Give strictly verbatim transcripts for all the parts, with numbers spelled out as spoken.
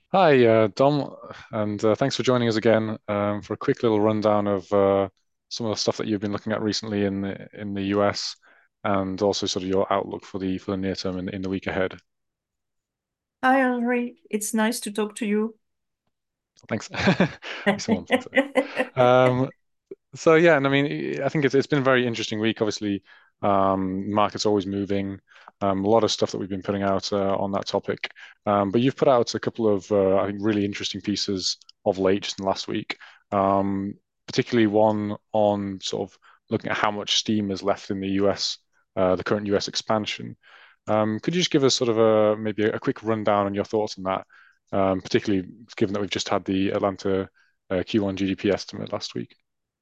Hi, uh, Dom, and uh, thanks for joining us again um, for a quick little rundown of uh, some of the stuff that you've been looking at recently in the in the U S, and also sort of your outlook for the for the near term in, in the week ahead. Hi, Henry. It's nice to talk to you. Thanks. It's one thing. So, um, so yeah, and I mean, I think it's it's been a very interesting week. Obviously, um, market's always moving. Um, a lot of stuff that we've been putting out uh, on that topic. Um, but you've put out a couple of uh, I think really interesting pieces of late just in the last week. Um, particularly one on sort of looking at how much steam is left in the U S, uh, the current U S expansion. Um, could you just give us sort of a maybe a, quick rundown on your thoughts on that, um, particularly given that we've just had the Atlanta uh, Q one G D P estimate last week?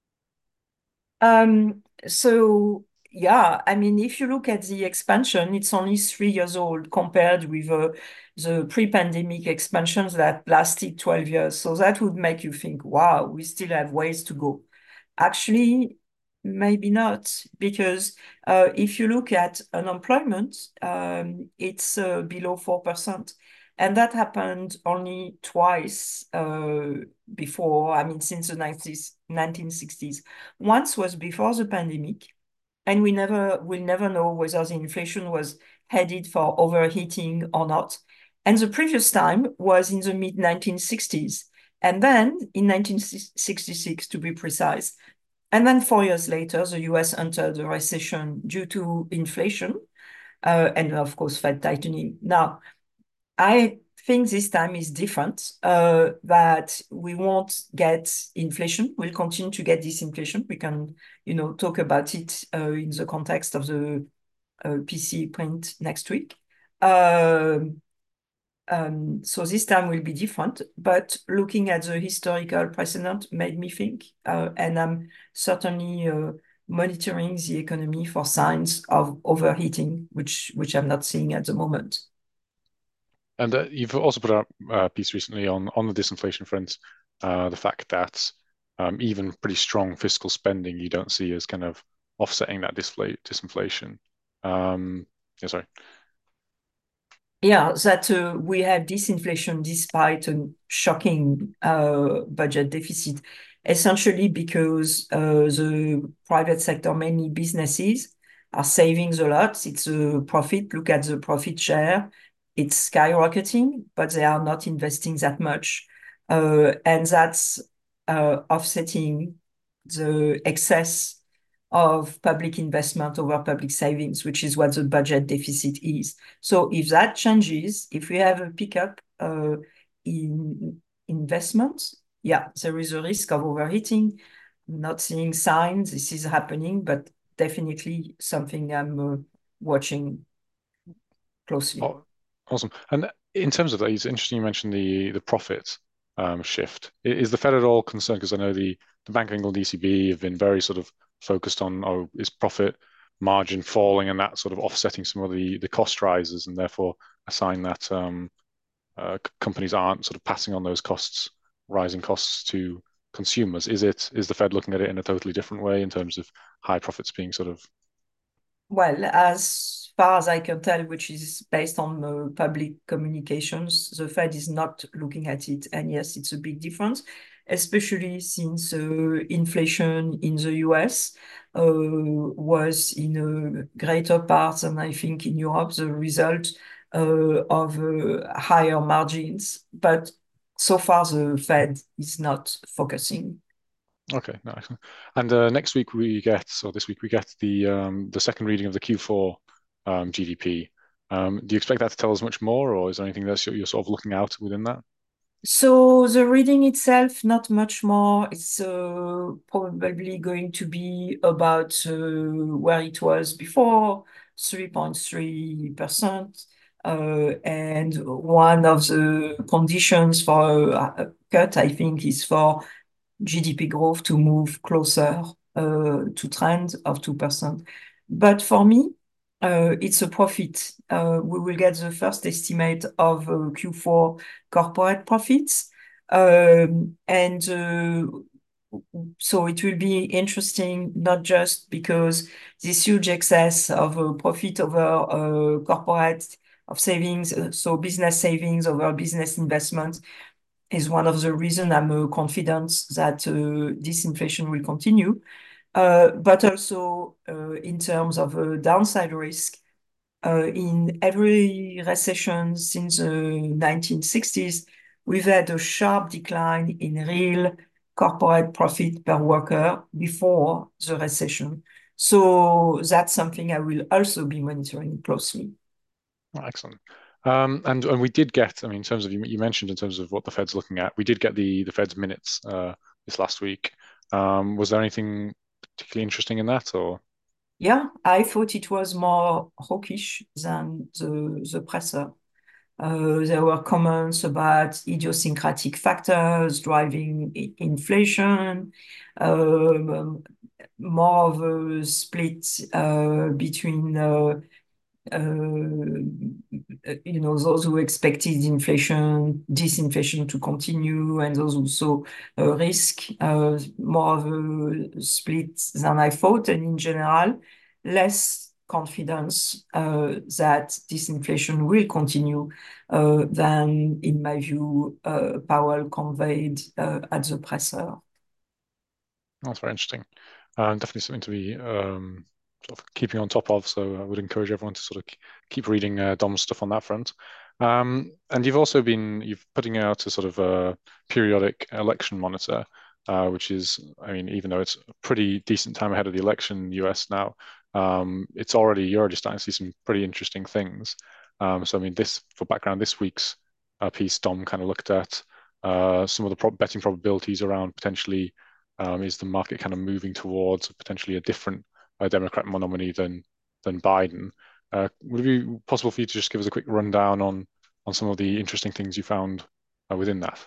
Um, so yeah, I mean, if you look at the expansion, it's only three years old compared with uh, the pre-pandemic expansions that lasted twelve years. So that would make you think, wow, we still have ways to go. Actually, maybe not, because uh, if you look at unemployment, um, it's uh, below four percent. And that happened only twice uh, before, I mean, since the nineteen sixties. Once was before the pandemic, and we never will never know whether the inflation was headed for overheating or not. And the previous time was in the mid nineteen sixties, and then in nineteen sixty-six to be precise. And then four years later, the U S entered a recession due to inflation uh, and, of course, Fed tightening. Now, I think this time is different, uh, that we won't get inflation. We'll continue to get disinflation. We can, you know, talk about it uh, in the context of the uh, P C E print next week. Um, um, so this time will be different, but looking at the historical precedent made me think, uh, and I'm certainly uh, monitoring the economy for signs of overheating, which which I'm not seeing at the moment. And uh, you've also put out a piece recently on on the disinflation front, uh, the fact that um, even pretty strong fiscal spending you don't see as kind of offsetting that disflate disinflation. Um, yeah, sorry. Yeah, that uh, we have disinflation despite a shocking uh, budget deficit, essentially because uh, the private sector, mainly businesses, are saving a lot. It's a profit. Look at the profit share. It's skyrocketing, but they are not investing that much. Uh, and that's uh, offsetting the excess of public investment over public savings, which is what the budget deficit is. So if that changes, if we have a pickup uh, in investment, yeah, there is a risk of overheating. Not seeing signs this is happening, but definitely something I'm uh, watching closely. Oh, awesome. And in terms of that, it's interesting you mentioned the the profit um, shift. I- Is the Fed at all concerned? Because I know the the Bank of England, E C B have been very sort of focused on, oh, is profit margin falling and that sort of offsetting some of the the cost rises, and therefore a sign that um, uh, c- companies aren't sort of passing on those costs, rising costs to consumers. Is it is the Fed looking at it in a totally different way in terms of high profits being sort of Well, as far as I can tell, which is based on uh, public communications, the Fed is not looking at it. And yes, it's a big difference, especially since uh, inflation in the U S uh, was in a greater part than I think in Europe, the result uh, of uh, higher margins. But so far, the Fed is not focusing. Okay, nice. And uh, next week we get, or this week we get the um, the second reading of the Q four um, G D P. Um, do you expect that to tell us much more, or is there anything that you're, you're sort of looking out within that? So the reading itself, not much more. It's uh, probably going to be about uh, where it was before, three point three percent. Uh, and one of the conditions for a, a cut, I think, is for G D P growth to move closer uh, to trend of two percent. But for me, uh, it's a profit. Uh, we will get the first estimate of uh, Q four corporate profits. Um, and uh, so it will be interesting, not just because this huge excess of uh, profit over uh, corporate of savings. Uh, So business savings over business investment is one of the reasons I'm uh, confident that uh, this inflation will continue. Uh, but also uh, in terms of uh, downside risk, uh, in every recession since the nineteen sixties, we've had a sharp decline in real corporate profit per worker before the recession. So that's something I will also be monitoring closely. Oh, excellent. Um, and and we did get, I mean, in terms of you, you mentioned in terms of what the Fed's looking at, we did get the the Fed's minutes uh, this last week. Um, was there anything particularly interesting in that, or? Yeah, I thought it was more hawkish than the, the presser. Uh, there were comments about idiosyncratic factors driving i- inflation, um, more of a split uh, between uh, uh, you know, those who expected inflation, disinflation to continue, and those who saw a risk, uh, more of a split than I thought, and in general, less confidence uh, that disinflation will continue uh, than, in my view, uh, Powell conveyed uh, at the presser. That's very interesting. Um, definitely something to be um, sort of keeping on top of. So I would encourage everyone to sort of keep reading uh, Dom's stuff on that front. Um, and you've also been you've putting out a sort of a periodic election monitor, uh, which is, I mean, even though it's a pretty decent time ahead of the election in the U S now, um, it's already you're already starting to see some pretty interesting things. Um, so I mean, this for background, this week's uh, piece, Dom kind of looked at uh, some of the pro betting probabilities around potentially um, is the market kind of moving towards potentially a different uh, Democrat nominee than than Biden? Uh, would it be possible for you to just give us a quick rundown on on some of the interesting things you found uh, within that?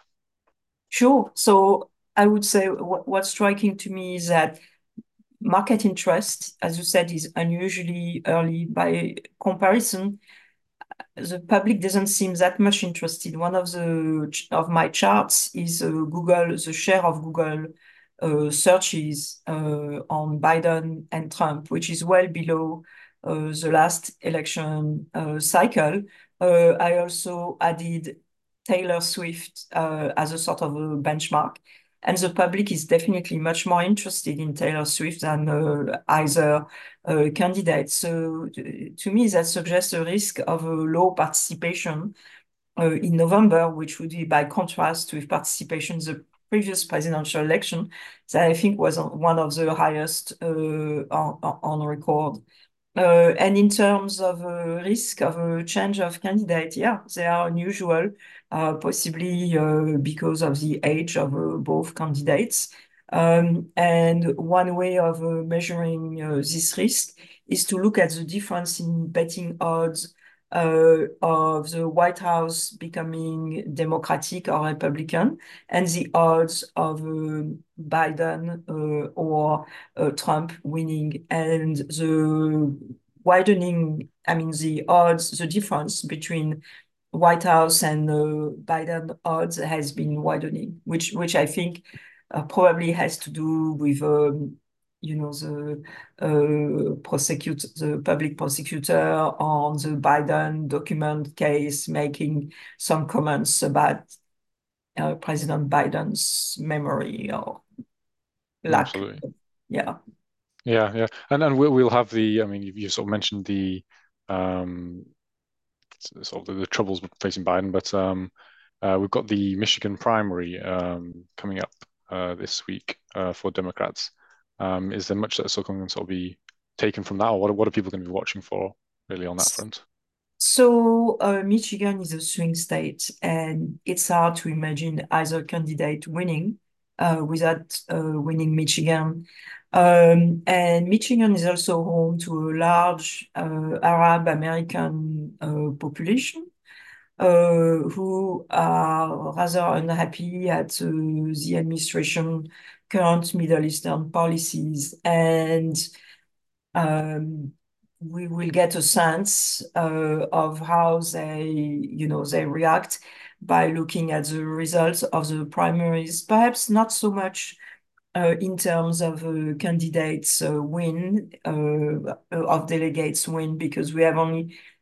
Sure. So I would say what, what's striking to me is that market interest, as you said, is unusually early by comparison. The public doesn't seem that much interested. One of the of my charts is uh, Google, the share of Google uh, searches uh, on Biden and Trump, which is well below uh, the last election uh, cycle. Uh, I also added Taylor Swift uh, as a sort of a benchmark. And the public is definitely much more interested in Taylor Swift than uh, either uh, candidate. So to me, that suggests a risk of a low participation uh, in November, which would be by contrast with participation in the previous presidential election that I think was one of the highest uh, on, on record. Uh, and in terms of uh, risk of a change of candidate, yeah, they are unusual, uh, possibly uh, because of the age of uh, both candidates. Um, and one way of uh, measuring uh, this risk is to look at the difference in betting odds uh, of the White House becoming Democratic or Republican and the odds of uh, Biden uh, or uh, Trump winning. And the widening, I mean, the odds, the difference between White House and uh, Biden odds has been widening, which which I think uh, probably has to do with um, you know the uh, prosecute the public prosecutor on the Biden document case making some comments about uh, President Biden's memory or lack. Absolutely. Yeah. Yeah, yeah. And and we'll we'll have the, I mean, you, you sort of mentioned the um sort of the, the troubles facing Biden, but um uh, we've got the Michigan primary um coming up uh this week uh for Democrats. Um, is there much that's sort of going to sort of be taken from that, or what, what are people going to be watching for really on that front? So uh, Michigan is a swing state, and it's hard to imagine either candidate winning uh, without uh, winning Michigan. Um, and Michigan is also home to a large uh, Arab American uh, population uh, who are rather unhappy at uh, the administration current Middle Eastern policies. And um, we will get a sense uh, of how they, you know, they react by looking at the results of the primaries, perhaps not so much uh, in terms of uh, candidates uh, win, uh, of delegates win, because we have only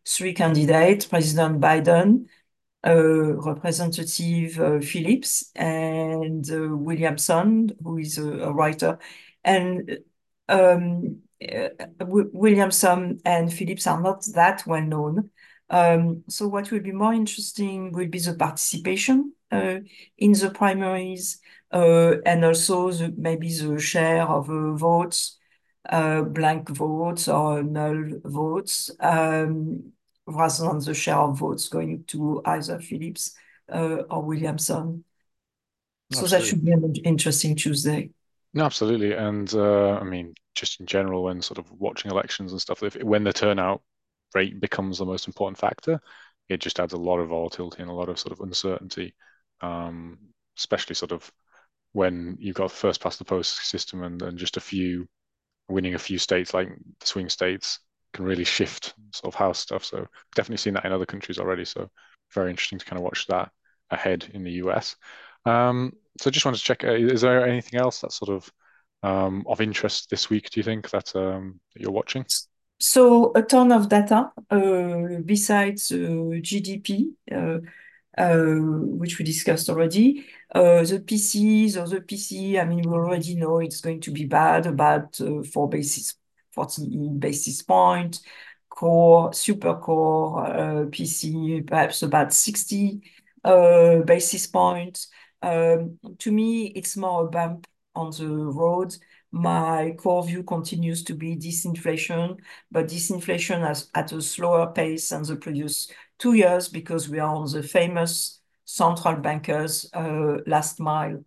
three candidates, President Biden, uh, Representative uh, Phillips, and uh, Williamson, who is a, a writer. And um, uh, Williamson and Phillips are not that well known. Um, so what will be more interesting will be the participation uh, in the primaries, uh, and also the, maybe the share of uh, votes, uh, blank votes or null votes, um, rather than the share of votes going to either Phillips uh, or Williamson. So that Absolutely. should be an interesting Tuesday. No, absolutely. And uh, I mean, just in general, when sort of watching elections and stuff, if when the turnout rate becomes the most important factor, it just adds a lot of volatility and a lot of sort of uncertainty, um, especially sort of when you've got first past the post system and, and just a few winning a few states like the swing states can really shift sort of house stuff. So definitely seen that in other countries already. So very interesting to kind of watch that ahead in the U S. Um, so just wanted to check, uh, is there anything else that's sort of um, of interest this week, do you think, that, um, that you're watching? So a ton of data uh, besides uh, G D P, uh, uh, which we discussed already. Uh, the P Cs or the P C, I mean, we already know it's going to be bad, about uh, four basis, forty basis point. Core, super core uh, P C, perhaps about sixty uh, basis points. Um, to me, it's more a bump on the road. My core view continues to be disinflation, but disinflation has, at a slower pace than the previous two years because we are on the famous central bankers uh, last mile.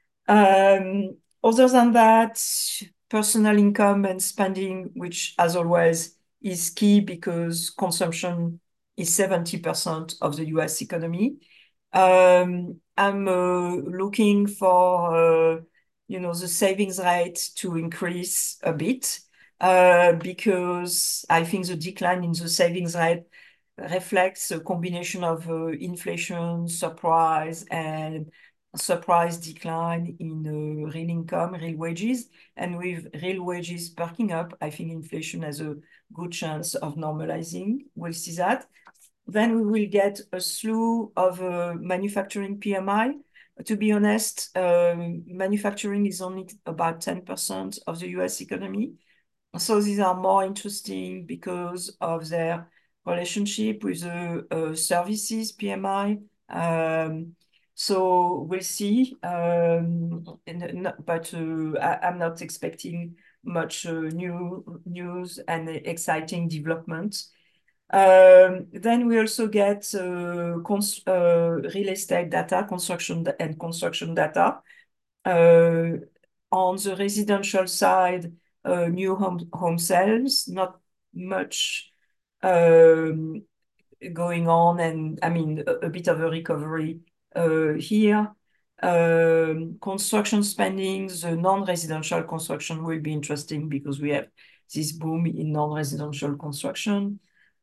Um, other than that, personal income and spending, which as always is key because consumption is seventy percent of the U S economy. Um, I'm uh, looking for, uh, you know, the savings rate to increase a bit uh, because I think the decline in the savings rate reflects a combination of uh, inflation, surprise, and surprise decline in uh, real income, real wages. And with real wages perking up, I think inflation has a good chance of normalizing. We'll see that. Then we will get a slew of uh, manufacturing P M I. To be honest, um, manufacturing is only about ten percent of the U S economy. So these are more interesting because of their relationship with the uh, services P M I. Um, so we'll see. Um, and, but uh, I, I'm not expecting much uh, new news and exciting developments. Um, then we also get uh, cons uh, real estate data, construction and construction data. Uh, on the residential side, uh, new home, home sales, not much um, going on, and I mean, a, a bit of a recovery uh, here. Um, construction spending, the non-residential construction will be interesting because we have this boom in non-residential construction.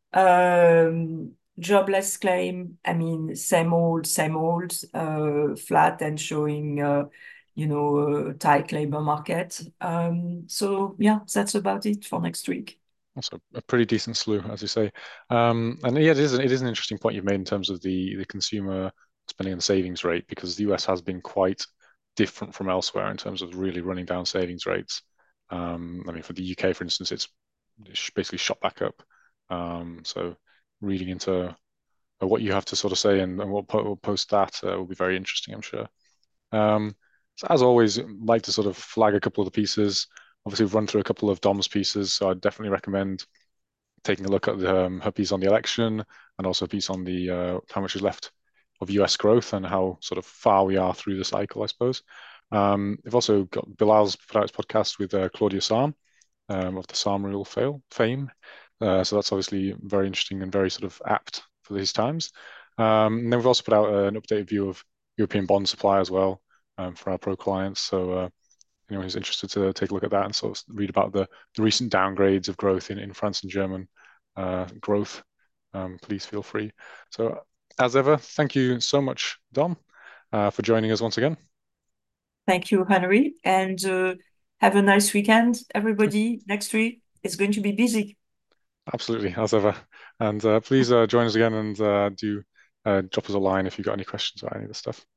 Um, jobless claim, I mean, same old, same old, uh, flat and showing, uh, you know, a tight labor market. Um, so yeah, that's about it for next week. That's a, a pretty decent slew, as you say. Um, and yeah, it is, it is an interesting point you've made in terms of the, the consumer spending and savings rate, because the U S has been quite different from elsewhere in terms of really running down savings rates. Um, I mean, for the U K, for instance, it's basically shot back up. Um, so reading into uh, what you have to sort of say and, and what po post that uh, will be very interesting, I'm sure. Um, so as always, I'd like to sort of flag a couple of the pieces. Obviously, we've run through a couple of Dom's pieces, so I'd definitely recommend taking a look at the, um, her piece on the election and also a piece on the uh, how much is left of U S growth and how sort of far we are through the cycle, I suppose. Um, we've also got Bilal's put out his podcast with uh, Claudia Sahm um, of the Sahm Rule fail, fame. Uh, so that's obviously very interesting and very sort of apt for these times. Um, and then we've also put out uh, an updated view of European bond supply as well um, for our pro clients. So uh, anyone who's interested to take a look at that and sort of read about the, the recent downgrades of growth in, in France and German uh, growth, um, please feel free. So as ever, thank you so much, Dom, uh, for joining us once again. Thank you, Henry, and uh, have a nice weekend, everybody. Next week it's going to be busy. Absolutely, as ever. And uh, please uh, join us again and uh, do uh, drop us a line if you've got any questions about any of this stuff.